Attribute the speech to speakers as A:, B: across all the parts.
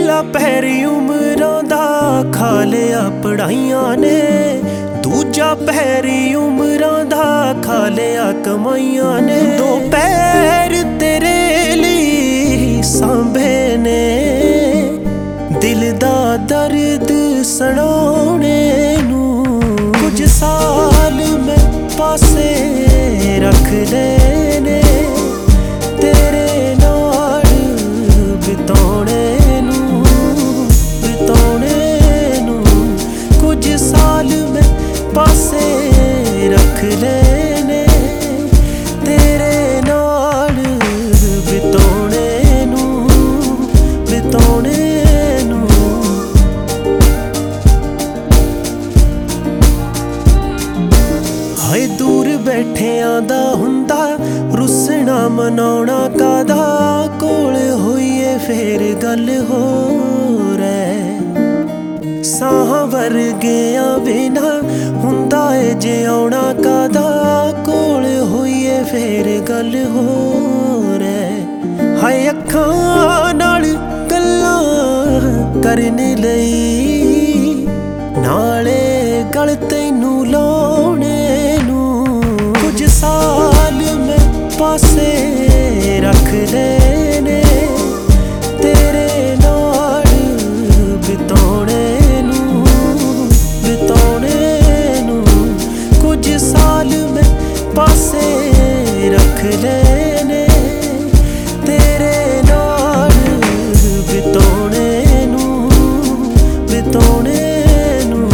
A: ਪਹਿਲਾ ਪੈਰੀ ਉਮਰਾਂ ਦਾ ਖਾ ਲਿਆ ਪੜ੍ਹਾਈਆਂ ਨੇ, ਦੂਜਾ ਪੈਰੀ ਉਮਰਾਂ ਦਾ ਖਾ ਲਿਆ ਕਮਾਈਆਂ ਨੇ। ਦੋ ਪੈਰ ਤੇਰੇ ਲਈ ਸਾਂਭੇ ਨੇ, ਦਿਲ ਦਾ ਦਰਦ ਸੁਣਾਉਣੇ ਨੂੰ। ਕੁਝ ਸਾਲ ਮੈਂ ਪਾਸੇ ਰੱਖ ਲਏ ਨੇ, ਤੇਰੇ ਨਾਲ ਬਿਤਾਉਣੇ ਨੂੰ, ਬਿਤਾਉਣੇ ਨੂੰ। ਕੁਝ ਸਾਲ ਮੈਂ ਪਾਸੇ ਰੱਖ ਲਏ ਨੇ, ਤੇਰੇ ਨਾਲ ਬਿਤਾਉਣੇ ਨੂੰ, ਬਿਤਾਉਣੇ ਨੂੰ। ਹਾਏ ਦੂਰ ਬੈਠਿਆਂ ਦਾ ਹੁੰਦਾ ਰੁੱਸਣਾ ਮਨਾਉਣਾ ਕਾਦਾ, ਕੋਲ ਹੋਈਏ ਫੇਰ ਗੱਲ ਹੋਰ ਐ। ਸਾਹਾਂ ਵਰਗਿਆਂ ਬਿਨਾ ਹੁੰਦਾ ਏ ਜਿਉਣਾ ਕਾਦਾ, ਕੋਲ ਹੋਈਏ ਫੇਰ ਗੱਲ ਹੋਰ ਐ। ਹਾਏ ਅੱਖਾਂ ਨਾਲ ਗੱਲਾਂ ਕਰਨ ਲਈ, ਨਾਲੇ ਗਲ ਤੈਨੂੰ ਲਾਉਣੇ ਨੂੰ। ਕੁਝ ਸਾਲ ਮੈਂ ਪਾਸੇ ਰੱਖ ਲਏ ਨੇ, ਤੇਰੇ ਨਾਲ ਬਿਤਾਉਣੇ ਨੂੰ, ਬਿਤਾਉਣੇ ਨੂੰ। ਕੁਝ ਸਾਲ ਮੈਂ ਪਾਸੇ ਰੱਖ ਲਏ ਨੇ, ਤੇਰੇ ਨਾਲ ਬਿਤਾਉਣੇ ਨੂੰ, ਬਿਤਾਉਣੇ ਨੂੰ।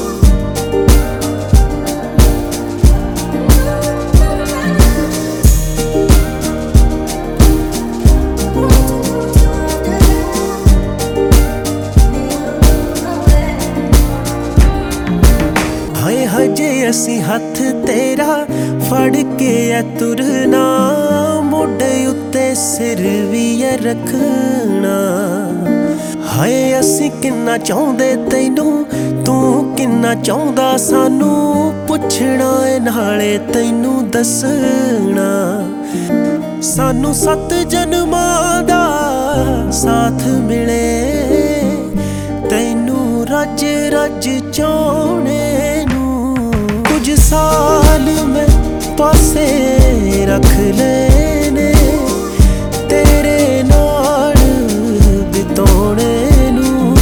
A: ਹਾਏ ਹਜੇ ਅਸੀਂ ਹੱਥ ਤੇਰਾ ਫੜ ਕੇ ਐ ਤੁਰਨਾ, ਮੋਢੇ ਉੱਤੇ ਸਿਰ ਵੀ ਐ ਰੱਖਣਾ। ਹਾਏ ਅਸੀਂ ਕਿੰਨਾ ਚਾਹੁੰਦੇ ਤੈਨੂੰ, ਤੂੰ ਕਿੰਨਾ ਚਾਹੁੰਦਾ ਸਾਨੂੰ, ਪੁੱਛਣਾ ਏ ਨਾਲੇ ਤੈਨੂੰ ਦੱਸਣਾ। ਸਾਨੂੰ 7 ਜਨਮਾਂ ਦਾ ਸਾਥ ਮਿਲੇ, ਤੈਨੂੰ ਰੱਜ ਰੱਜ ਚਾਹੁਣੇ ਨੂੰ। ਕੁਝ ਸਾਲ ਮੈਂ ਪਾਸੇ ਰੱਖ ਲਏ ਨੇ, ਤੇਰੇ ਨਾਲ ਬਿਤਾਉਣੇ ਨੂੰ,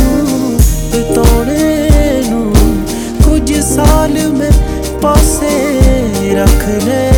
A: ਬਿਤਾਉਣੇ ਨੂੰ। ਕੁਝ ਸਾਲ ਮੈਂ ਪਾਸੇ ਰੱਖ ਲਏ